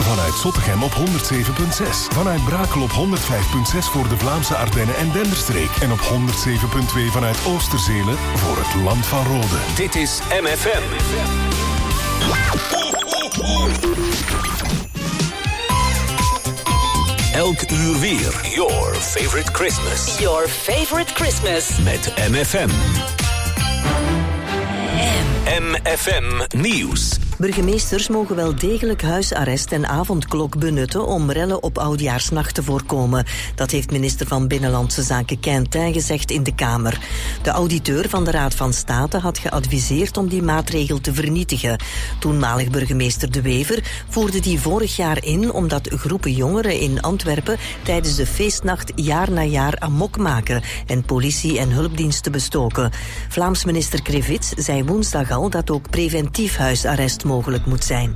Vanuit Zottegem op 107.6. Vanuit Brakel op 105.6 voor de Vlaamse Ardennen en Denderstreek. En op 107.2 vanuit Oosterzelen voor het Land van Rode. Dit is MFM. Elk uur weer. Your favorite Christmas. Your favorite Christmas. Met MFM. MFM Nieuws. Burgemeesters mogen wel degelijk huisarrest en avondklok benutten om rellen op Oudjaarsnacht te voorkomen. Dat heeft minister van Binnenlandse Zaken Quentin gezegd in de Kamer. De auditeur van de Raad van State had geadviseerd om die maatregel te vernietigen. Toenmalig burgemeester De Wever voerde die vorig jaar in omdat groepen jongeren in Antwerpen tijdens de feestnacht jaar na jaar amok maken en politie en hulpdiensten bestoken. Vlaams minister Krevits zei woensdag al dat ook preventief huisarrest mogelijk moet zijn.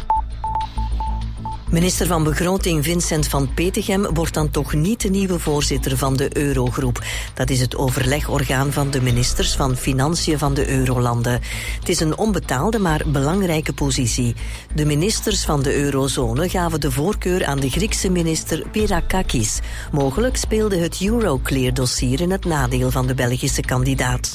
Minister van Begroting Vincent van Petegem wordt dan toch niet de nieuwe voorzitter van de Eurogroep. Dat is het overlegorgaan van de ministers van Financiën van de Eurolanden. Het is een onbetaalde maar belangrijke positie. De ministers van de eurozone gaven de voorkeur aan de Griekse minister Pirakakis. Mogelijk speelde het Euroclear-dossier in het nadeel van de Belgische kandidaat.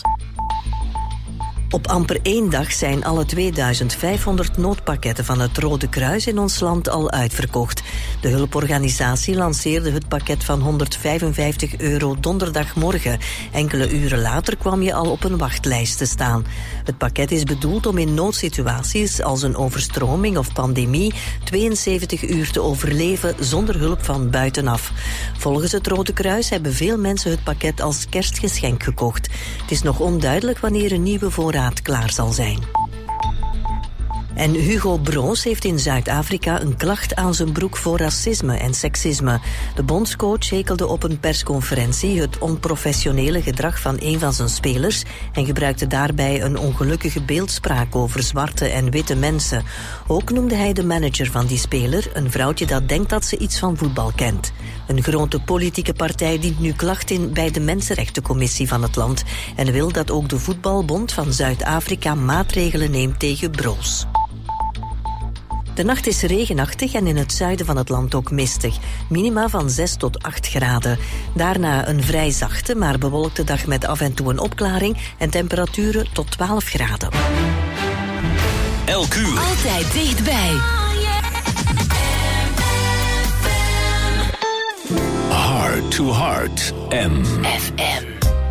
Op amper 1 dag zijn alle 2500 noodpakketten van het Rode Kruis in ons land al uitverkocht. De hulporganisatie lanceerde het pakket van €155 donderdagmorgen. Enkele uren later kwam je al op een wachtlijst te staan. Het pakket is bedoeld om in noodsituaties als een overstroming of pandemie 72 uur te overleven zonder hulp van buitenaf. Volgens het Rode Kruis hebben veel mensen het pakket als kerstgeschenk gekocht. Het is nog onduidelijk wanneer een nieuwe voorraad klaar zal zijn. En Hugo Broos heeft in Zuid-Afrika een klacht aan zijn broek voor racisme en seksisme. De bondscoach hekelde op een persconferentie het onprofessionele gedrag van een van zijn spelers en gebruikte daarbij een ongelukkige beeldspraak over zwarte en witte mensen. Ook noemde hij de manager van die speler, een vrouwtje dat denkt dat ze iets van voetbal kent. Een grote politieke partij dient nu klacht in bij de Mensenrechtencommissie van het land en wil dat ook de Voetbalbond van Zuid-Afrika maatregelen neemt tegen Broos. De nacht is regenachtig en in het zuiden van het land ook mistig. Minima van 6 tot 8 graden. Daarna een vrij zachte, maar bewolkte dag met af en toe een opklaring en temperaturen tot 12 graden. Elk uur. Altijd dichtbij. Heart to Heart. MFM.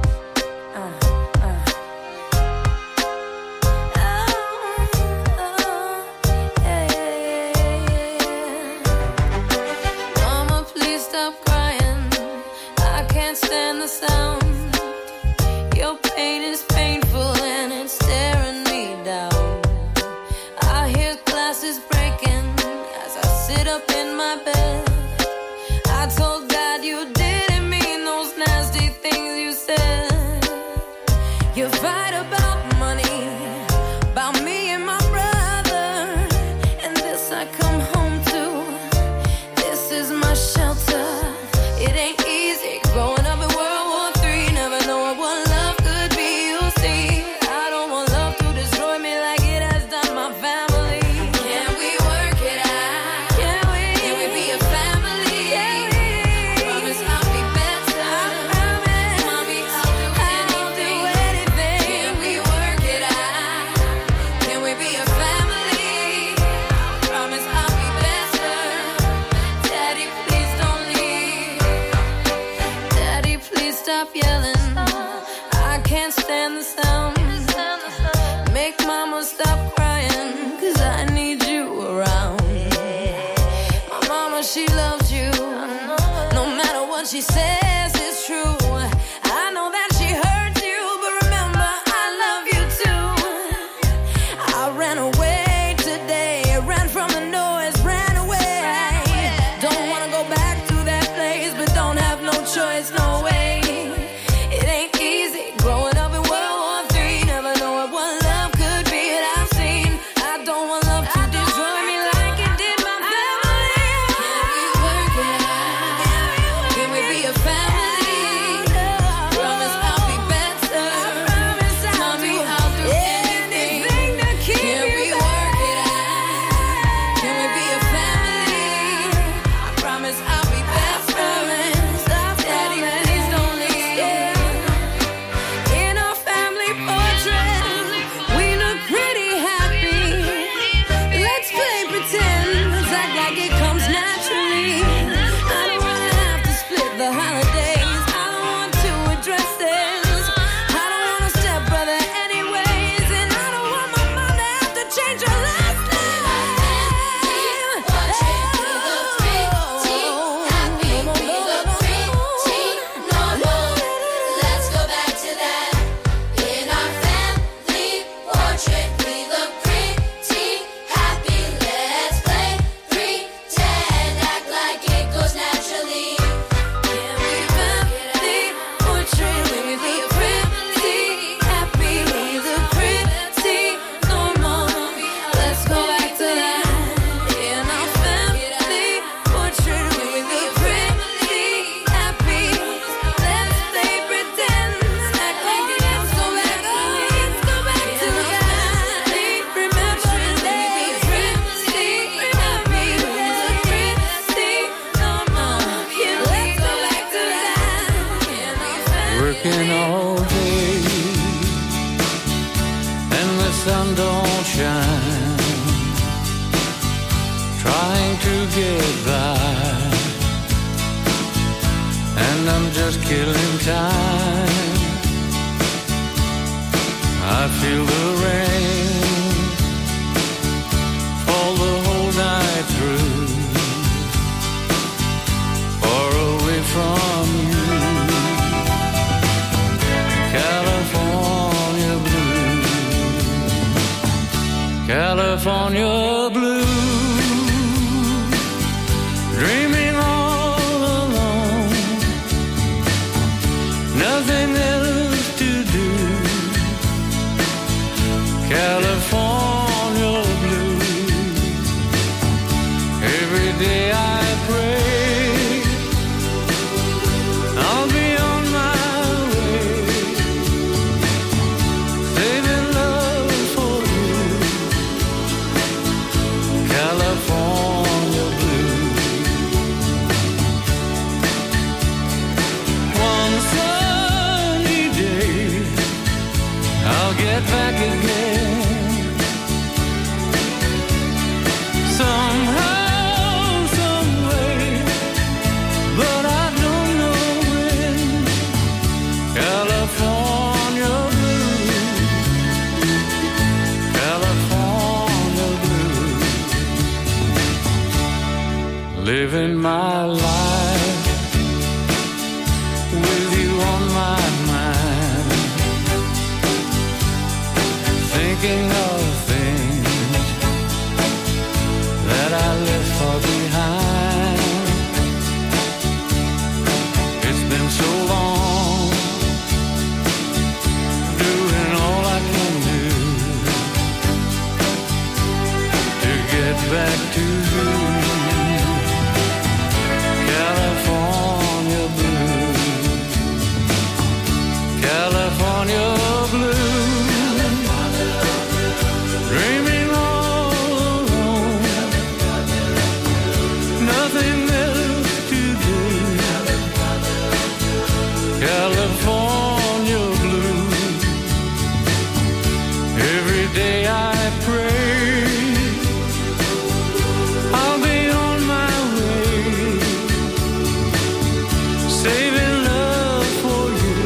Stand the sound. Your pain is painful and it's staring me down. I hear glasses breaking as I sit up in my bed. I told God you didn't mean those nasty things you said. You fight about money, about me and my brother, and this I come home to. This is my shelter. It ain't easy growing up in World War III, never knowing what love could be, you see. I don't want love to destroy me like it has done my family. Can we work it out? Can we be a family? I promise I'll be better. Mommy, I'll do anything. Can we work it out? Can we be a family? I promise I'll be better. Daddy, please don't leave. Daddy, please stop yelling. I can't stand the sound. Make mama stop crying, 'cause I need you around. My mama, she loves you. No matter what she says, it's true. I know that she hurt you, but remember, I love you too. I ran away today, ran from the noise, ran away. Don't wanna go back to that place, but don't have no choice, no way. It ain't easy growing up in World War III, never knowing what love could be that I've seen. I don't want love to destroy me like it did my family. Can we work it out? Can we be a family? get by, and I'm just killing time. I feel the rain fall the whole night through, far away from you. California blue, California blue, dreaming all alone, nothing else to do. California blue, every day I pray I'll be on my way, saving love for you. California blue. One sunny day I'll get back again. Living my life with you on my mind, thinking of things that I left far behind. It's been so long, doing all I can do to get back to you. California blue, California blue, dreaming all alone, nothing else to do. California blue, every day I pray I'll be on my way, saving love for you.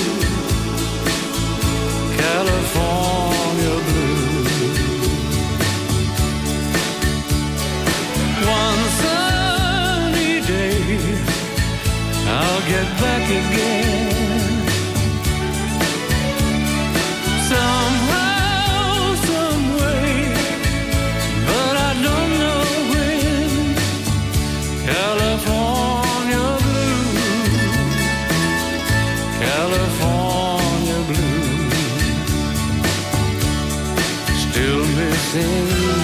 California blue. One sunny day I'll get back again. Somehow, some way, but I don't know when. California blue, California blue, still missing you.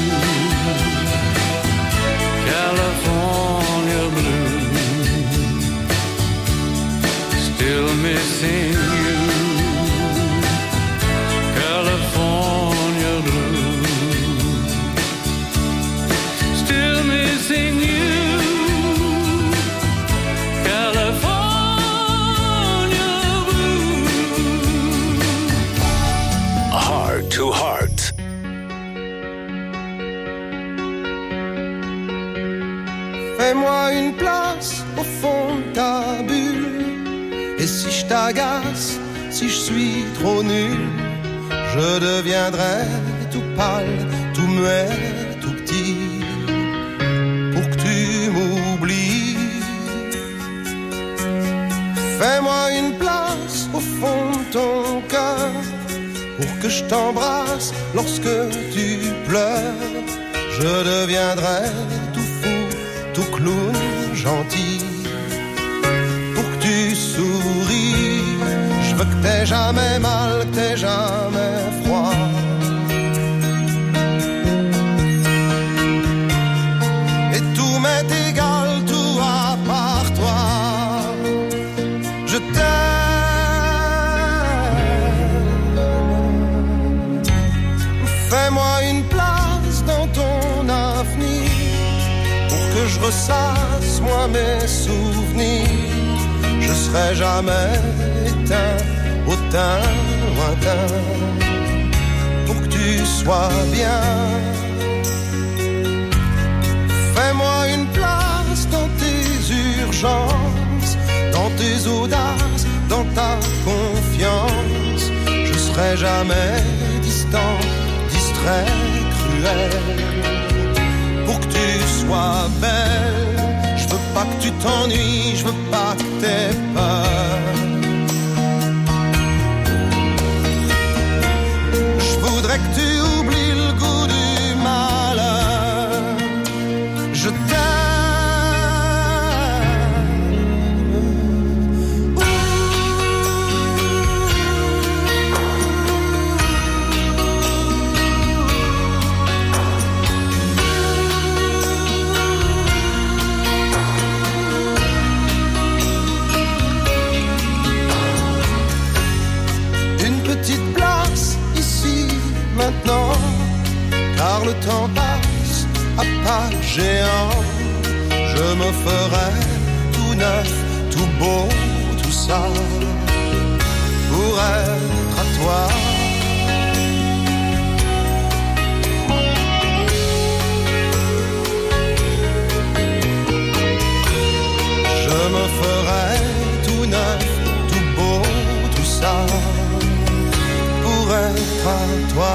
California blue, still missing you. California blue, still missing you. California blue. Heart to Heart. Fais-moi une place au fond de ta bulle. Et si je t'agace, si je suis trop nul, je deviendrai tout pâle, tout muet, tout petit, pour que tu m'oublies. Fais-moi une place au fond de ton cœur, pour que je t'embrasse lorsque tu pleures. Je deviendrai tout fou, tout clown, gentil, pour que tu souris. Je veux que t'aies jamais mal, que t'aies jamais froid. Et tout m'est égal, tout à part toi. Je t'aime. Fais-moi une place dans ton avenir, pour que je ressasse moi mes souvenirs. Je serai jamais éteint au teint lointain, pour que tu sois bien. Fais-moi une jamais distant, distrait, cruel. Pour que tu sois belle, je veux pas que tu t'ennuies, je veux pas que t'aies peur. Je voudrais que tu oublies le goût du malheur. Je t'aime. Maintenant, car le temps passe à pas géant. Je me ferai tout neuf, tout beau, tout ça pour être à toi. Je me ferai tout neuf, tout beau, tout ça pour être à toi.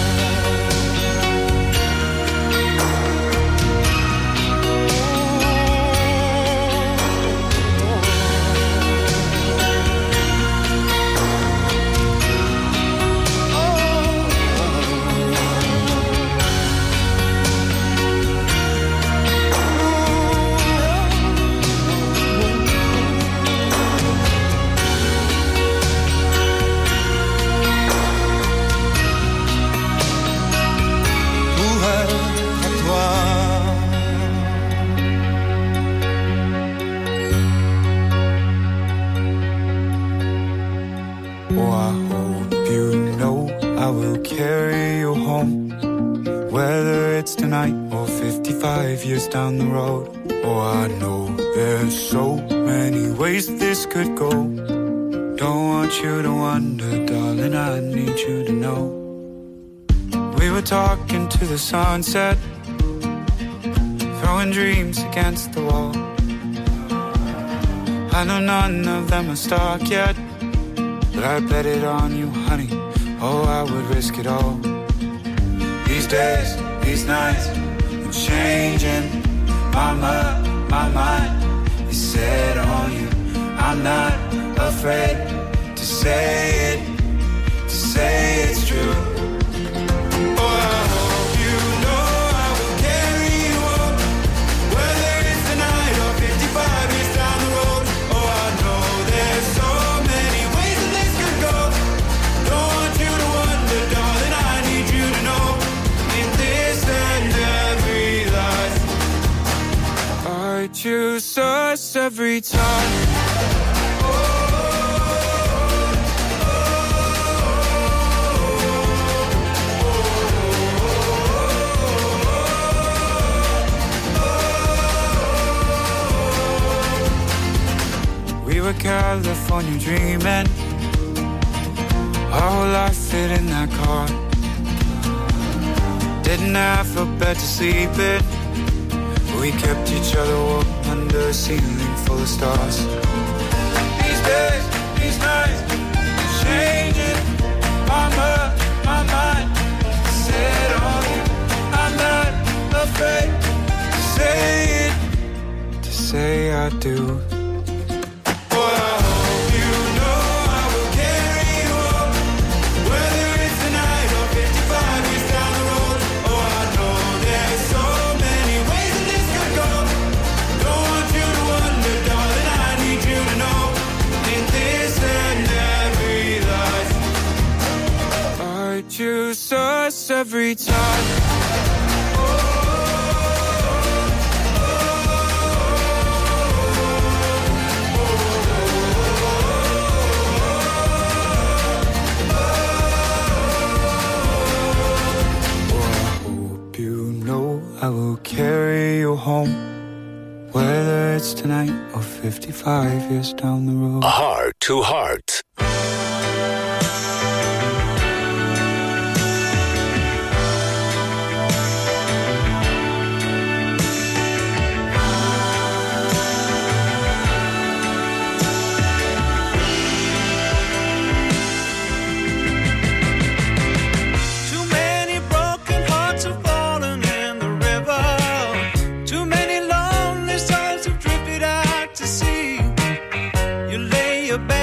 Or 55 years down the road. Oh, I know there's so many ways this could go. Don't want you to wonder, darling, I need you to know. We were talking to the sunset, throwing dreams against the wall. I know none of them are stuck yet, but I bet it on you, honey. Oh, I would risk it all. These days, these nights, I'm changing my mind is set on you. I'm not afraid to say it's true. Oh, I hope you know I will carry you on, whether it's tonight or 55 years down the road. Oh, I know there's so many ways that this could go. Don't want you to wonder, darling, I need you to know. In this and every life, I choose us every time. We were California dreaming, our whole life fit in that car. Didn't have a bed to sleep in, but we kept each other warm under a ceiling full of stars. These days, these nights, changing my mind, set on you. I'm not afraid to say it, to say I do. Choose us every time. I will carry you home, whether it's tonight or 55 years down the road. Heart to Heart.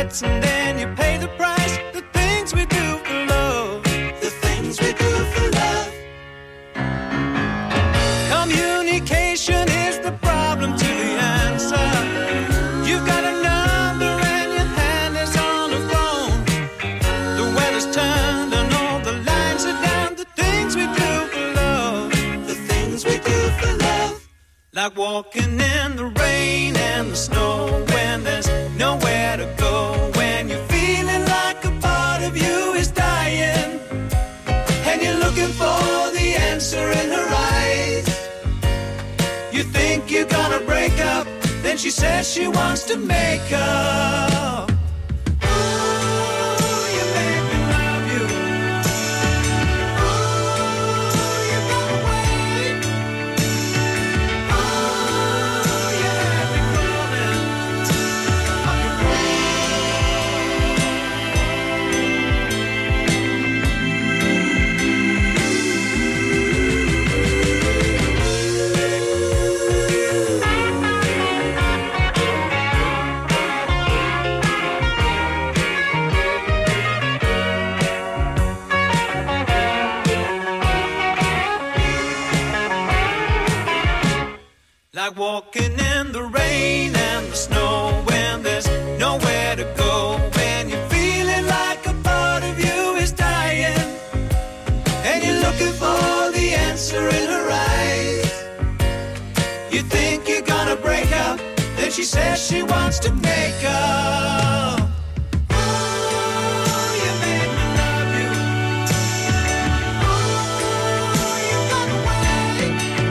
hearts and then you pay the price. The things we do for love. The things we do for love. Communication is the problem to the answer. You've got a number and your hand is on the phone. The weather's turned and all the lines are down. The things we do for love. The things we do for love. Like walking in the rain and the snow when there's nowhere to go. When you're feeling like a part of you is dying and you're looking for the answer in her eyes. You think you're gonna break up, then she says she wants to make up. Ooh, you make me love you. Ooh, you got away. Ooh, you have me crawling up your like walking in the rain and the snow when there's nowhere to go. When you're feeling like a part of you is dying and you're looking for the answer in her eyes. You think you're gonna break up, then she says she wants to make up. Ooh, you made me love you. Ooh, you got away.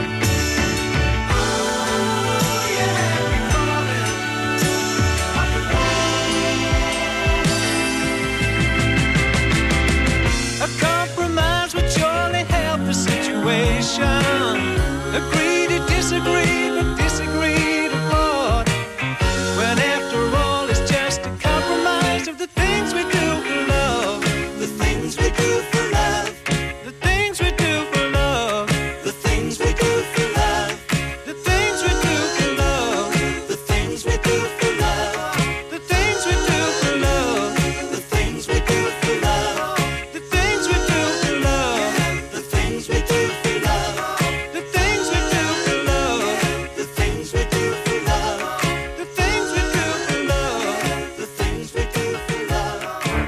A compromise would surely help the situation. Agree to disagree, but disagree to what? When after all it's just a compromise of the things we do for love. The things we do for love. The things we do for love. The things we do for love. The things we do for love. The things we do for love. The things we do for love. The things we do for love. The things we do for love. The things we do for love. The things we do for love. The things we do for love. The things we do for love. The things we do for love.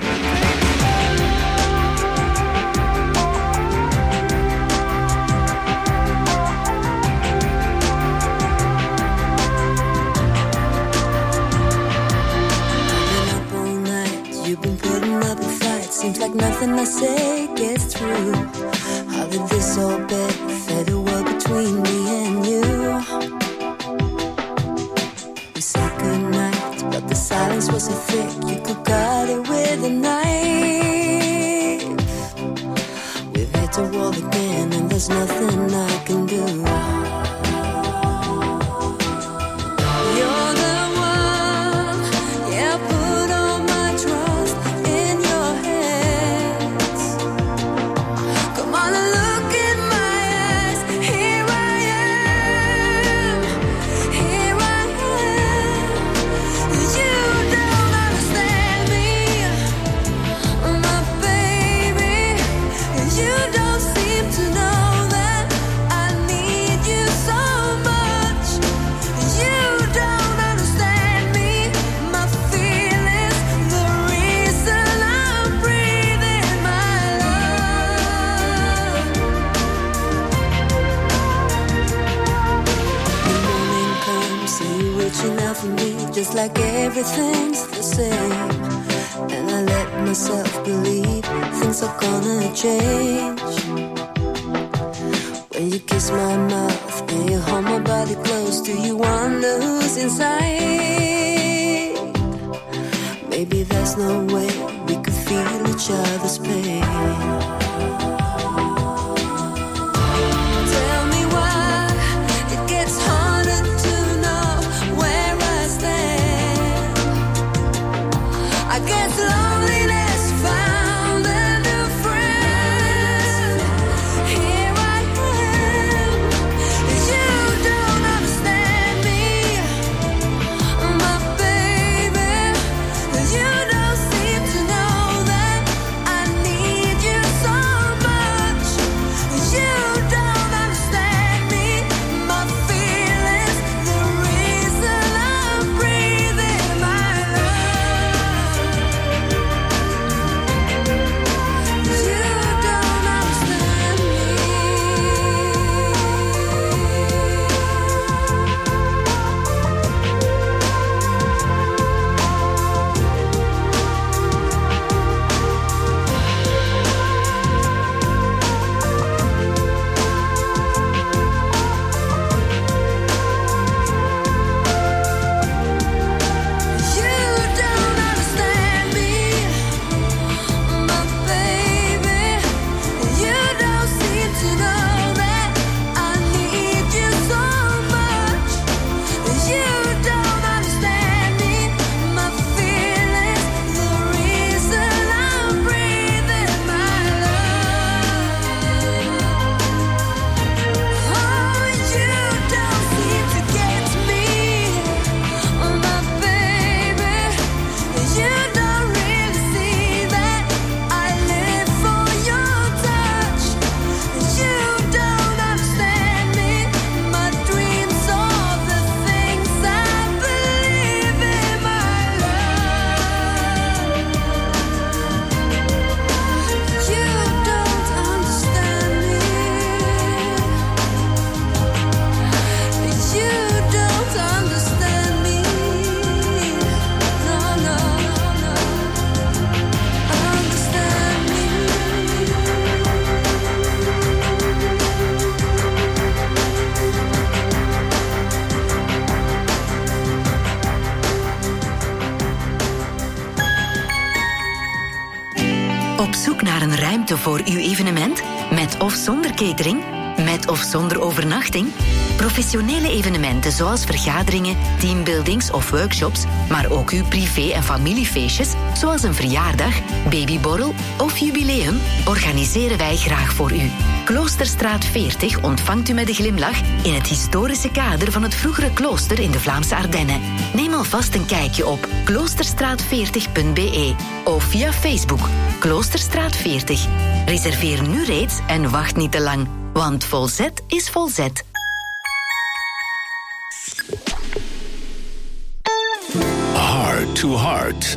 Been up all night, you've been putting up a fight. Seems like nothing I say gets through. How did this all bet fade away between me and you? We said goodnight, but the silence was so thick you could cut it with a knife. We've hit a wall again and there's nothing I can do. You're the one, yeah, put all my trust in your hands. Come on and look in my eyes. Here I am. Here I am. You don't understand me, my baby. You don't seem to know that I need you so much. You don't understand me, my feelings, the reason I'm breathing my love. The morning comes and you reaching out for me, just like everything's the same. And I let myself believe things are gonna change. When you kiss my mouth and you hold my body close, do you wonder who's inside? Maybe there's no way we could feel each other's pain. Tell me why it gets harder to know where I stand. I guess loneliness found a new friend. Here I am. You don't understand me, my baby. You Op zoek naar een ruimte voor uw evenement? Met of zonder catering? Met of zonder overnachting? Professionele evenementen zoals vergaderingen, teambuildings of workshops, maar ook uw privé- en familiefeestjes, zoals een verjaardag, babyborrel of jubileum, organiseren wij graag voor u. Kloosterstraat 40 ontvangt u met een glimlach in het historische kader van het vroegere klooster in de Vlaamse Ardennen. Neem alvast een kijkje op kloosterstraat40.be of via Facebook Kloosterstraat 40. Reserveer nu reeds en wacht niet te lang, want Volzet is Volzet. Heart to Heart.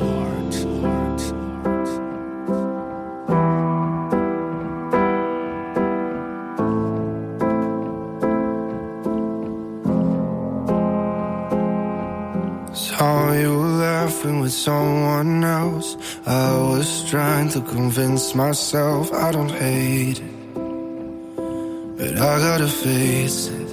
Saw you laughing with someone else. I was trying to convince myself I don't hate it, but I gotta face it.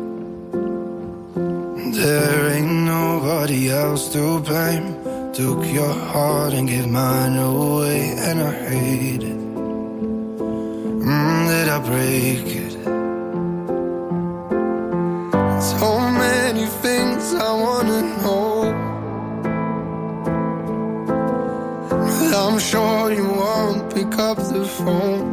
There ain't nobody else to blame. Took your heart and gave mine away, and I hate it. Did I break it? So many things I wanna know, but I'm sure you won't pick up the phone.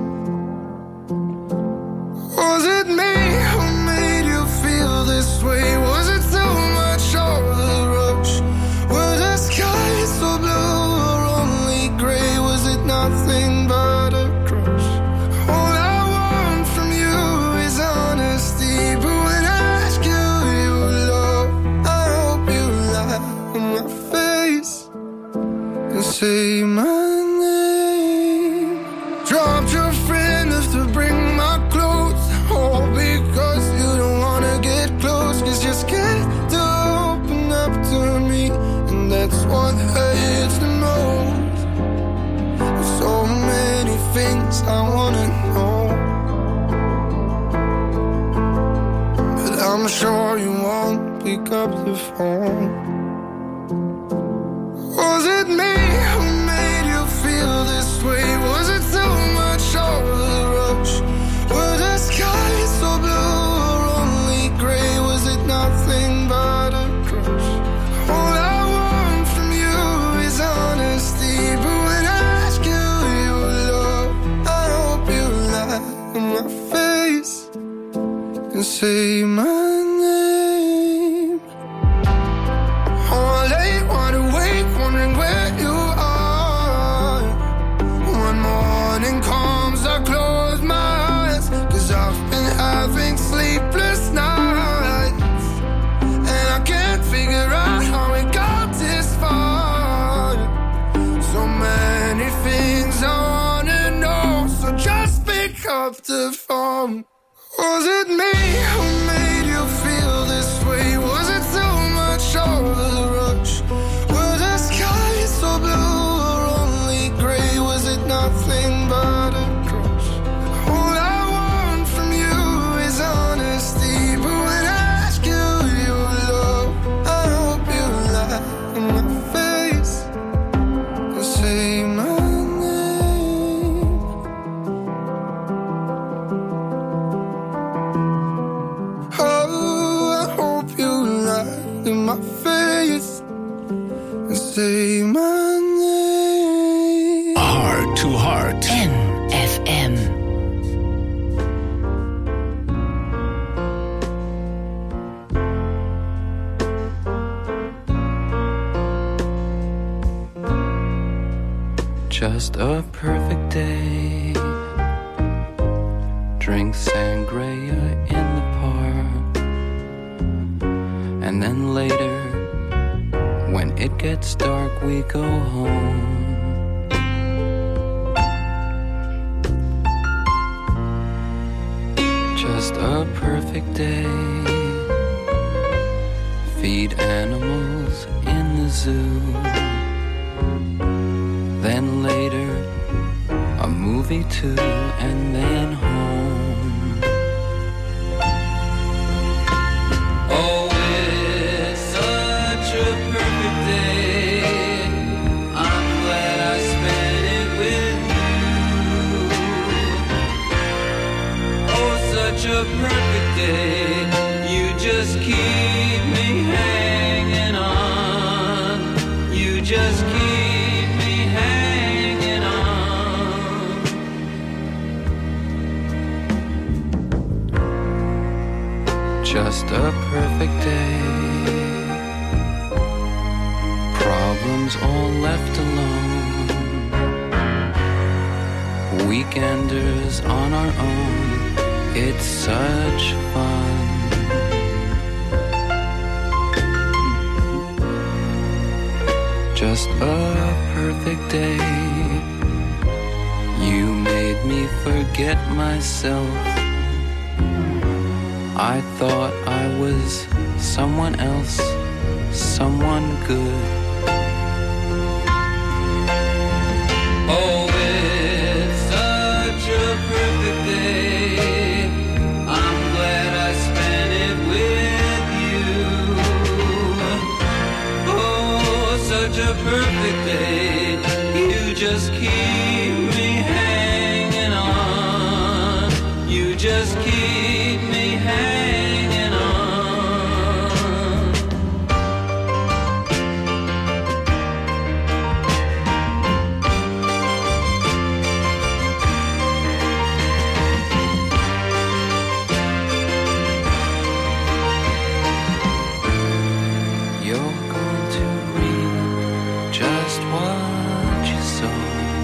Was it me who made you feel this way? Was it too much of the rush? Were the skies so blue or only gray? Was it nothing but a crush? All I want from you is honesty, but when I ask you your love, I hope you lie in my face and say my name. Dropped your friend just to bring my clothes, all because you don't wanna get close. 'Cause you're scared to open up to me, and that's what hurts the most. There's so many things I wanna know, but I'm sure you won't pick up the phone. Was it me who made you feel this way? Was it too much of the rush? Were the skies so blue or only gray? Was it nothing but a crush? All I want from you is honesty, but when I ask you your love, I hope you lie in my face and say my name. Oh, late, wide awake, wondering where you are. One morning comes, I close my eyes, 'cause I've been having sleepless nights, and I can't figure out how we got this far. So many things I wanna know, so just pick up the phone. Was it me who made you feel this way? Was it too much of the rush? Were the skies so blue or only gray? Was it nothing but a crush? All I want from you is honesty, but when I ask you your love, I hope you lie in my face and say my name. Oh, I hope you lie in my face and say my name. Heart to Heart. NFM. Just a perfect day. Drink sangria in the park, and then later, when it gets dark, we go home. Just a perfect day. Feed animals in the zoo. Then later, a movie too, and then home. Oh, it's such a perfect day. I'm glad I spent it with you. just a perfect day. Problems all left alone. Weekenders on our own. It's such fun. Just a perfect day. You made me forget myself. I thought I was someone else, someone good. Oh, it's such a perfect day. I'm glad I spent it with you. Oh, such a perfect day. You just keep me hanging on. You just keep me hanging on. You're going to reap just what you sow.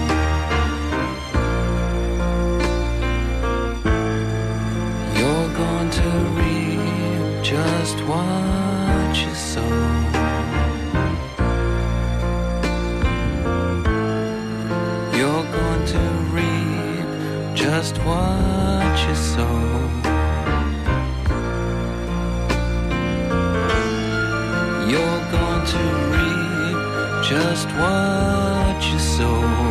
You're going to reap just what you sow. You're going to reap just what you sow. You're going to reap just what you sow.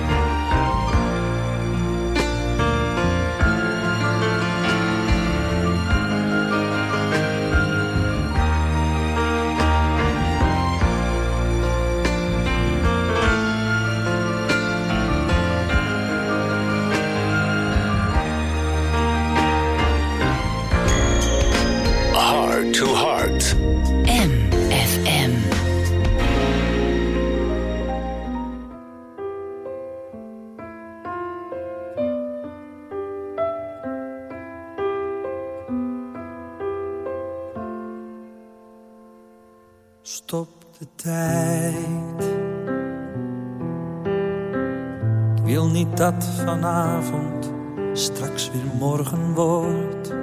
Heart to Heart. MFM. Stop de tijd. Ik wil niet dat vanavond straks weer morgen wordt.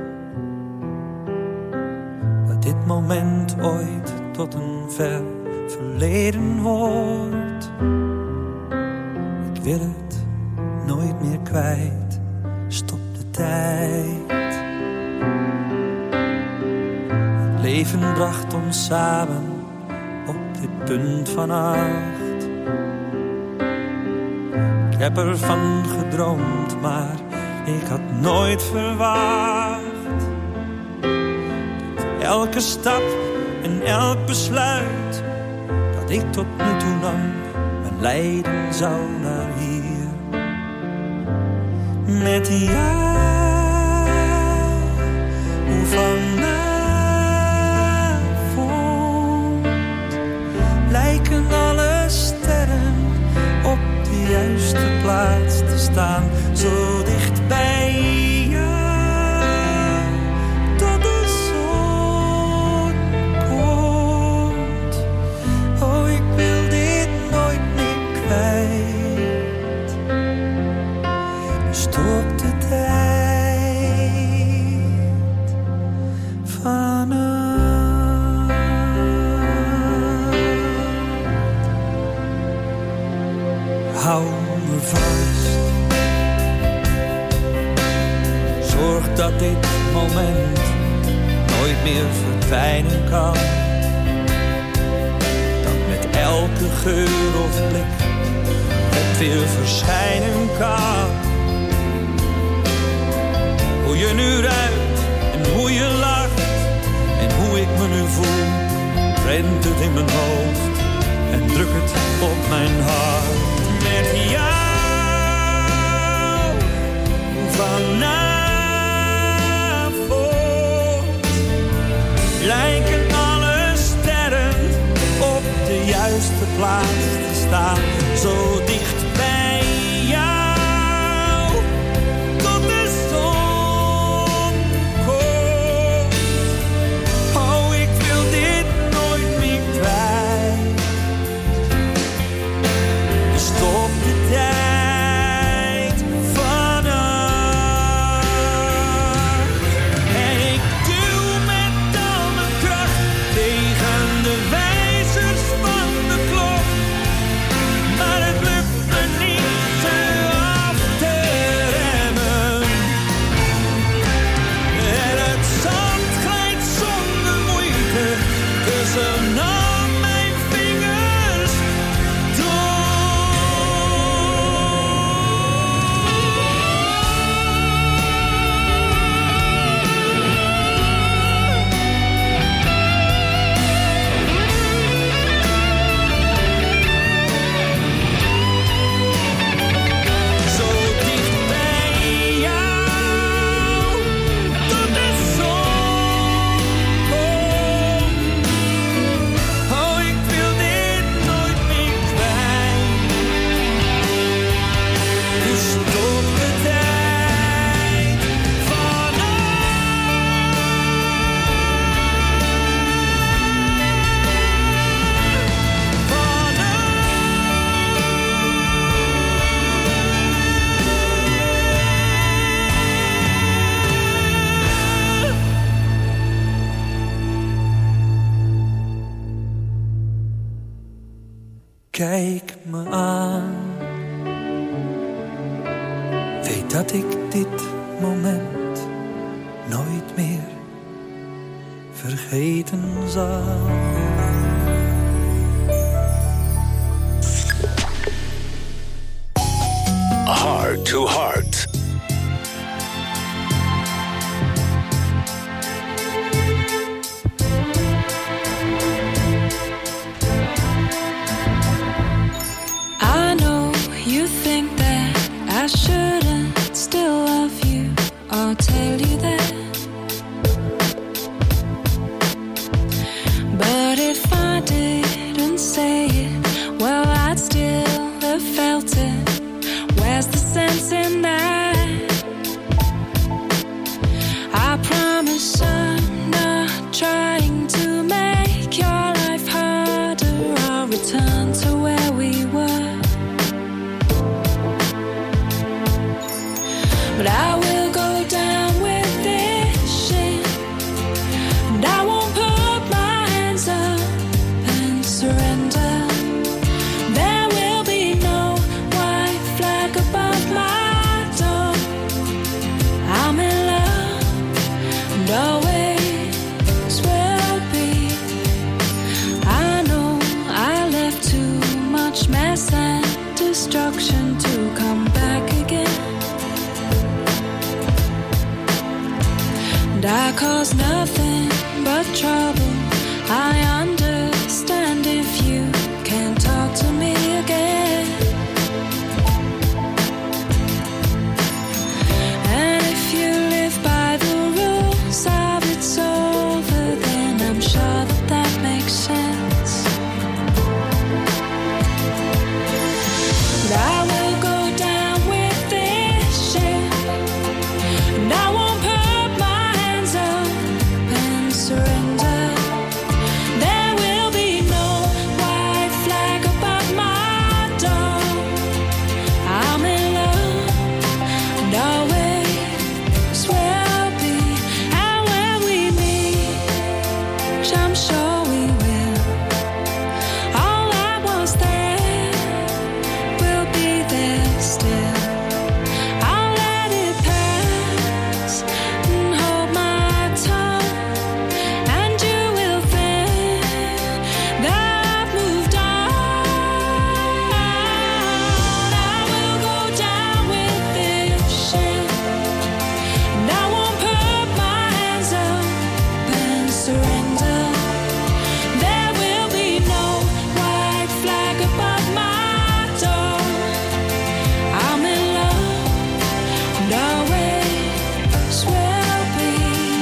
Dat dit moment ooit tot een ver verleden wordt. Ik wil het nooit meer kwijt. Stop de tijd. Het leven bracht ons samen op dit punt van 8. Ik heb ervan gedroomd, maar ik had nooit verwacht dat elke stap en elk besluit dat ik tot nu toe nam, me leiden zou naar hier. Met jou, hoe vanavond lijken alle sterren op de juiste plaats te staan, zo dicht bij jou, tot de zon komt. Oh, ik wil dit nooit meer kwijt. Dus stop de tijd vanaf. Hou me vast. Zorg dat dit moment nooit meer verdwijnen kan. Dat met elke geur of blik het weer verschijnen kan. Hoe je nu ruikt en hoe je lacht en hoe ik me nu voel, rent het in mijn hoofd en druk het op mijn hart. Met jou vanavond lijken alle sterren op de juiste plaats te staan, zo dicht bij jou, tot de zon komt. kijk me aan. Weet dat ik dit moment nooit meer vergeten zal. Heart to Heart. I know you think that I shouldn't still love you or tell you that. But if I didn't say it, well, I'd still have felt it. Where's the sense in that? I promise I'm not trying to make your life harder. I'll return to where we were. But I will go down with this shit, and I won't put my hands up and surrender. There will be no white flag above my door. I'm in love and always will be. I know I left too much mess and destruction to come back again. And I cause nothing but trouble. I understand if you can't talk to me again. And if you live by the rules of it's over, then I'm sure that that makes sense. But I will go down with this shit, and I won't put my hands up and surrender. There will be no white flag above my door. I'm in love and always will be. And when we meet, I'm sure we will, all that was there will be there still. I'll let it pass and hold my tongue, and you will think that I've moved on. I will go down with this shit, and I won't put my hands up and surrender. There will be no white flag above my door. I'm in love and always will be.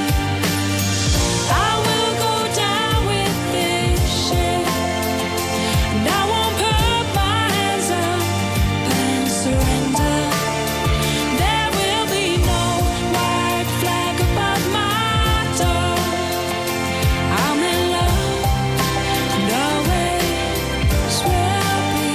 I will go down with this shit, and I won't put my hands up and surrender. There will be no white flag above my door. I'm in love and always will be.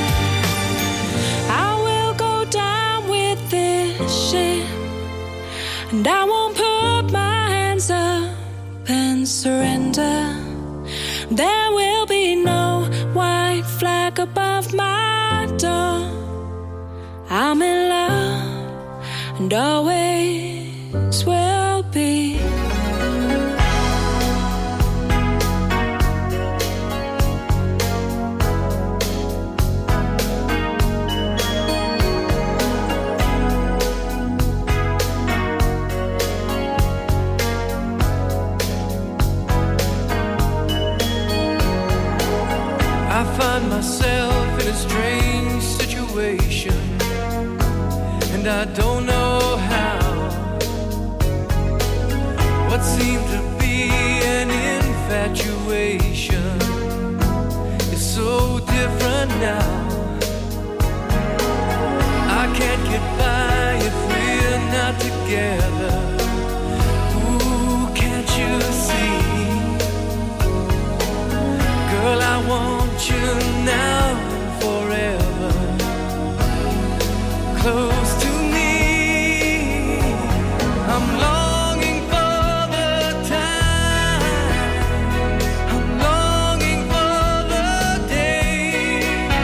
I will go down with this shit, and I won't put my hands up and surrender. There will be no white flag above my door. I'm in love and always will be. I find myself in a strange situation, and I don't know how. What seemed to be an infatuation is so different now. I can't get by if we're not together. Ooh, can't you see? Girl, I want you now and forever, close to me. I'm longing for the time, I'm longing for the day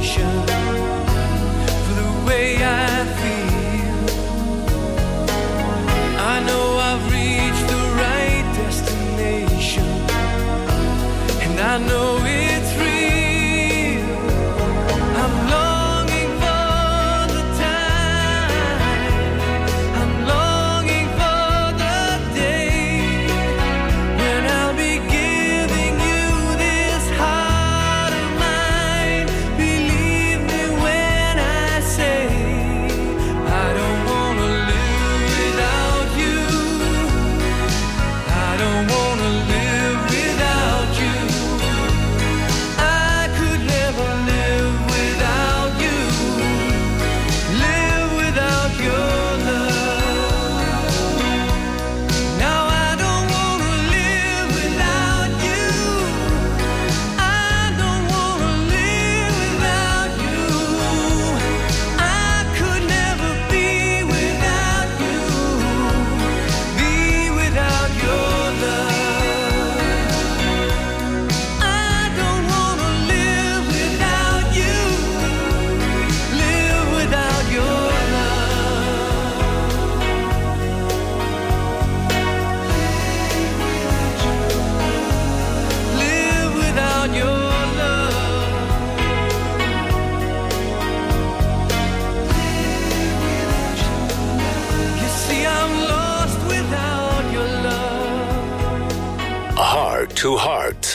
explanation for the way I feel. I know I've reached the right destination, and I know it's real. I'm longing for the time, I'm longing for the day when I'll be giving you this heart of mine. Believe me when I say I don't wanna live without you. I don't wanna live without you. I could never live without you. Live without your love. Now I don't wanna live without you. I don't wanna live without you. I could never be without you. Be without your love. I don't wanna live without you. Live without your love. Live without your love. You see, I'm lost without your love. Heart to Heart.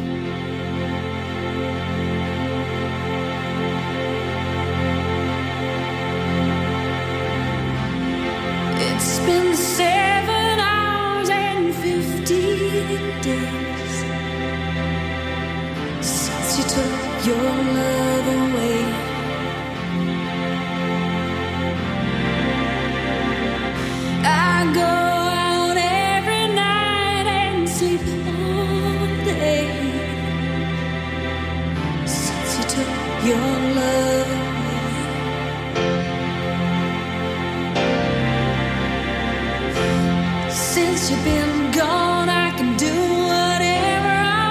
It's been 7 hours and 15 days since you took your love away. I go out every night and sleep all day since you took your love away. Since you've been gone, I can do whatever I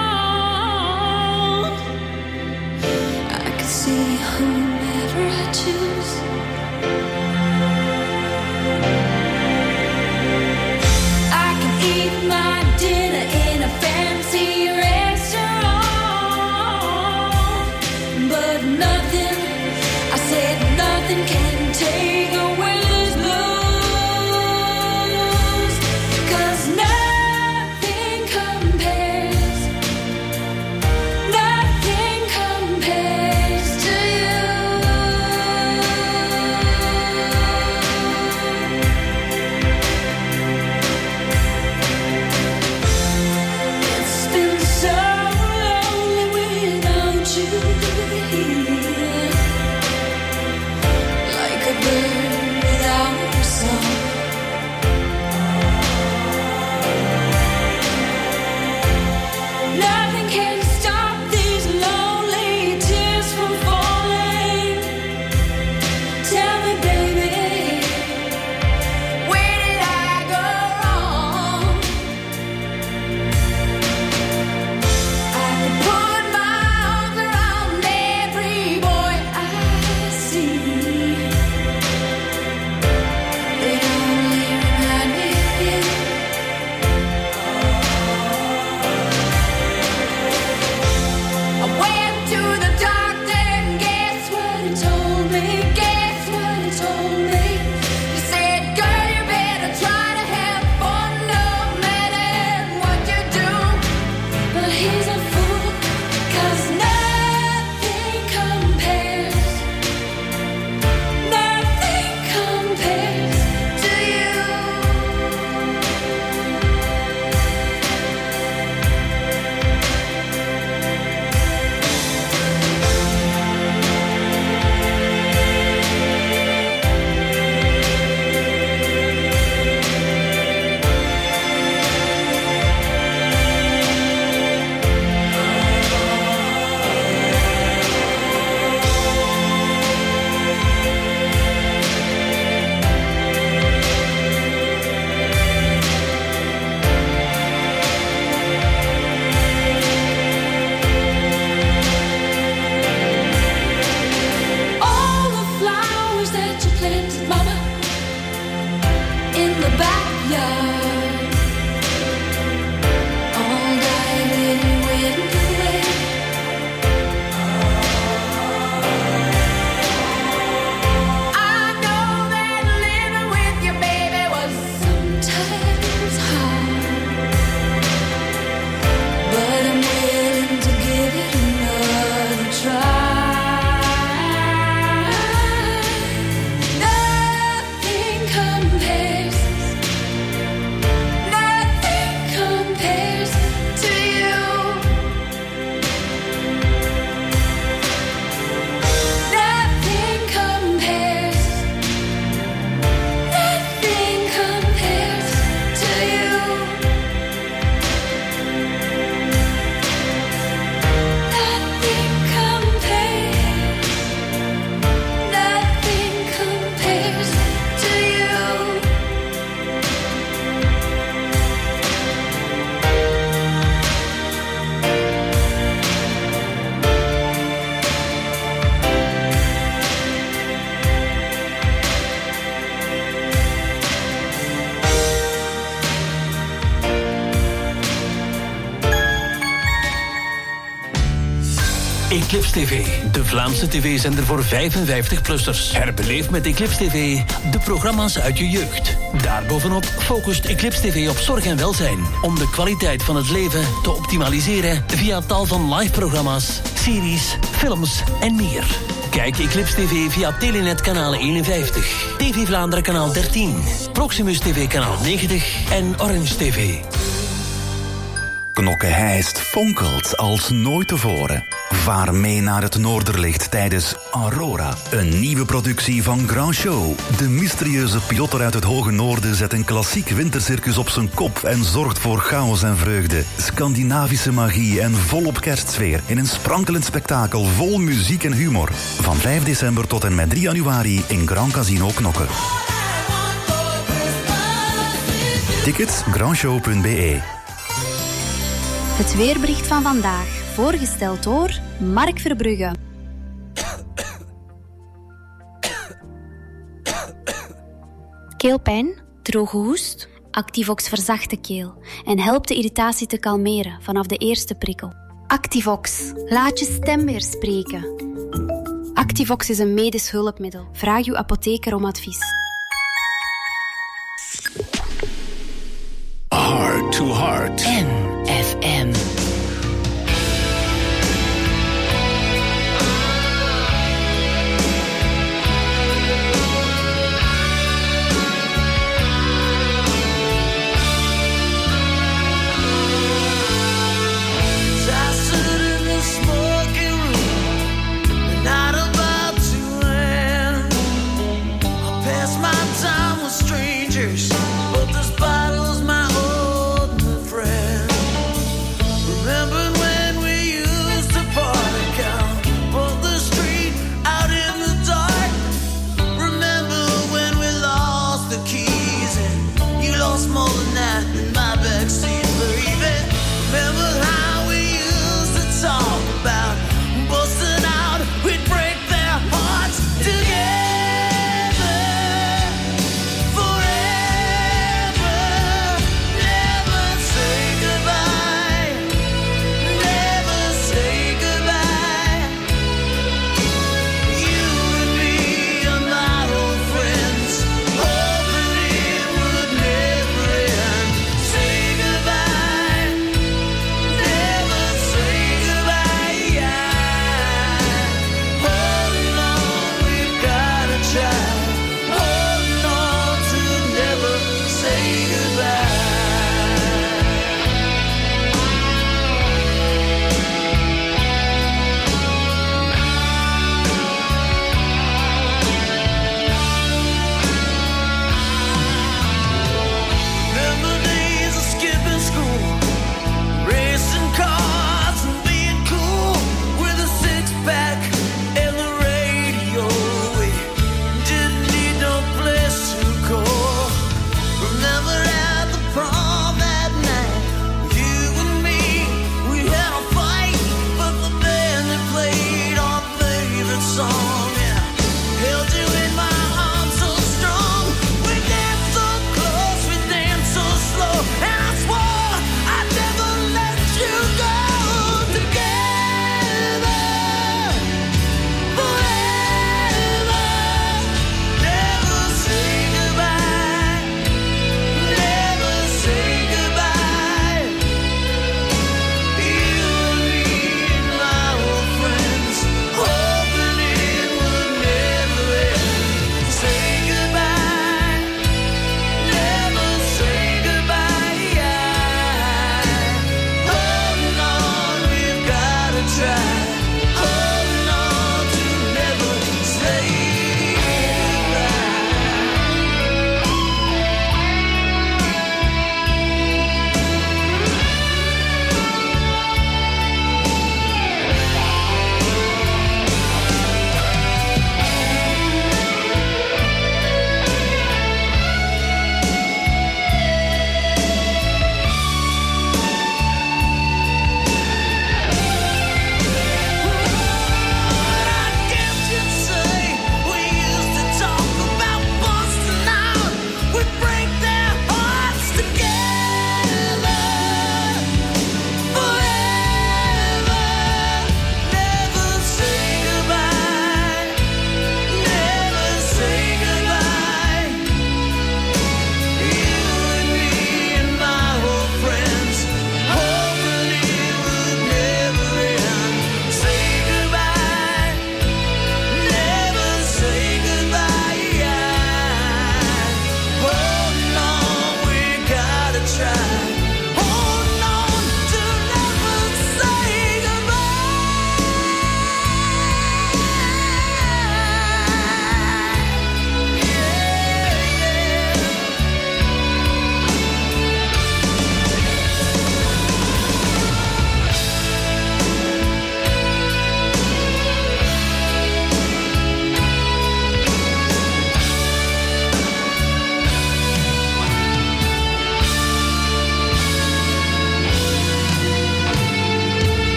want. I can see whomever I choose. I can eat my dinner in a fancy restaurant, but nothing, I said nothing can take away these blues. 'Cause nothing compares to you. It's been so lonely without you here. Like a bird Eclipse TV, de Vlaamse tv-zender voor 55-plussers. Herbeleef met Eclipse TV de programma's uit je jeugd. Daarbovenop focust Eclipse TV op zorg en welzijn, om de kwaliteit van het leven te optimaliseren via tal van live-programma's, series, films en meer. Kijk Eclipse TV via Telenet kanaal 51, TV Vlaanderen kanaal 13, Proximus TV kanaal 90 en Orange TV. Knokke-Heist fonkelt als nooit tevoren. Vaar mee naar het Noorderlicht tijdens Aurora, een nieuwe productie van Grand Show. De mysterieuze piloter uit het Hoge Noorden zet een klassiek wintercircus op zijn kop en zorgt voor chaos en vreugde, Scandinavische magie en volop kerstsfeer in een sprankelend spektakel vol muziek en humor. Van 5 december tot en met 3 januari in Grand Casino Knokke. Tickets grandshow.be. Het weerbericht van vandaag, voorgesteld door Mark Verbrugge. Keelpijn, droge hoest? Activox verzacht de keel en helpt de irritatie te kalmeren vanaf de eerste prikkel. Activox, laat je stem weer spreken. Activox is een medisch hulpmiddel. Vraag uw apotheker om advies. Heart to Heart. FM. But this battle's my old friend.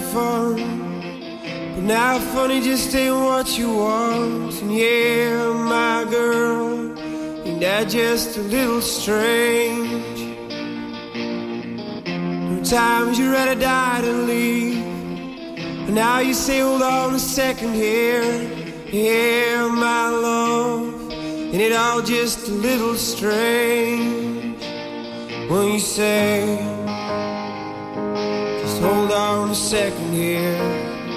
fun, but now funny just ain't what you want. And yeah, my girl, ain't that just a little strange? Sometimes you'd rather die than leave, and now you say hold on a second here. Yeah, my love, and it all just a little strange when you say just hold on a second here.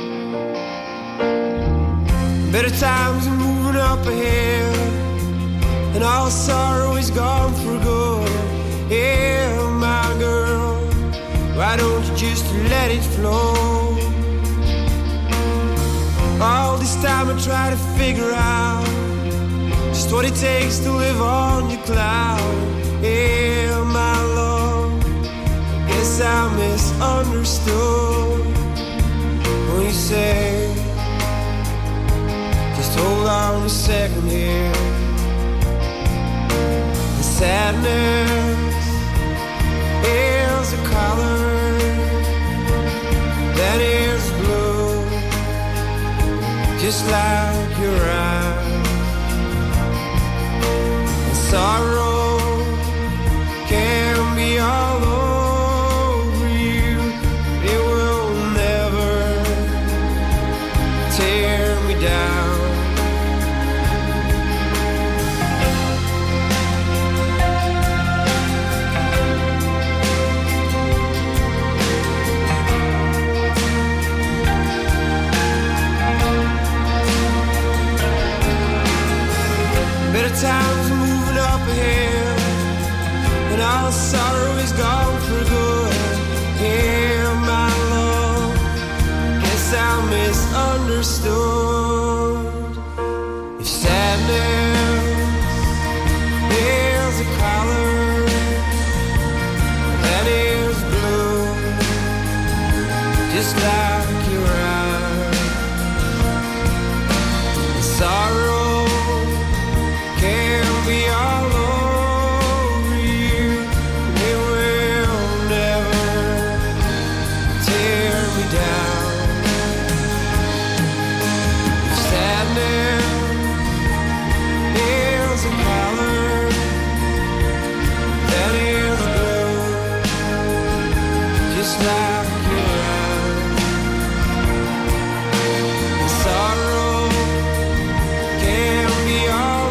Better times are moving up ahead, and all sorrow is gone for good. Yeah, my girl, why don't you just let it flow? All this time I try to figure out just what it takes to live on your cloud. Yeah, my love, I guess I misunderstood when you say just hold on a second here. The sadness is a color, that is blue, just like your eyes. And sorrow can be all over you, it will never tear me down. Times are moving up ahead, and all sorrow is gone for good. Yeah, my love, guess I misunderstood. If sadness is a color, that is blue, just like your eyes. And sorrow can be all over you, it will never tear me down. Sadness is a color, that is blue, just like your eyes. Sorrow can be all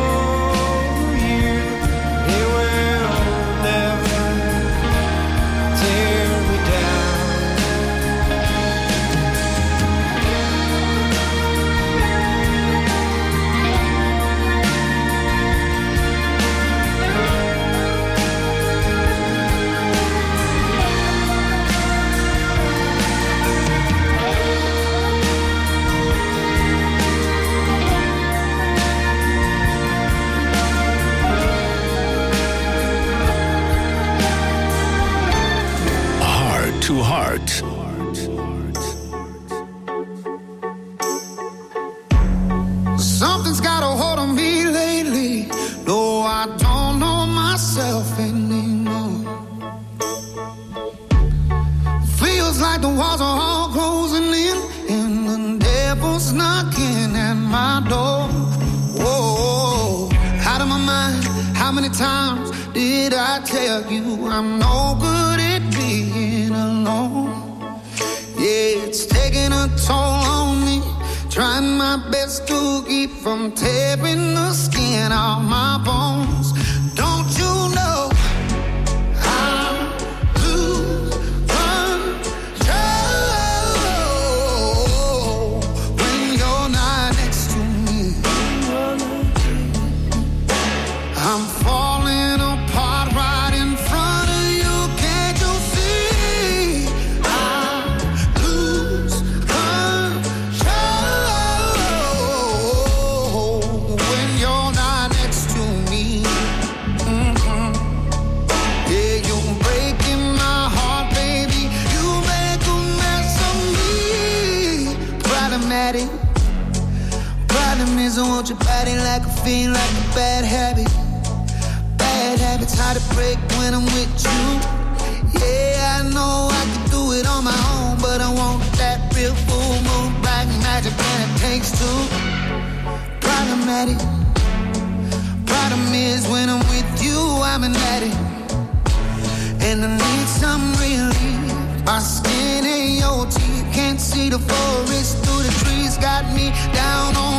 to heart. Something's got a hold on me lately. No, I don't know myself anymore. Feels like the walls are all closing in, and the devil's knocking at my door. Whoa, out of my mind. How many times did I tell you I'm no good at being alone? Yeah, it's taking a toll on me, trying my best to keep from tearing the skin off my bones. Don't you know I lose control when you're not next to me? I'm falling apart right in front of you. Can't you see? I lose control when you're not next to me. Yeah, you're breaking my heart, baby. You make a mess of me. Problematic. Problem is I want your body like a fiend, like a bad habit. Bad habits hard to break when I'm with you. Yeah, I know I can do it on my own, but I won't takes two. Problematic. Problem is when I'm with you, I'm an addict. And I need some relief. My skin and your teeth can't see the forest through the trees. Got me down on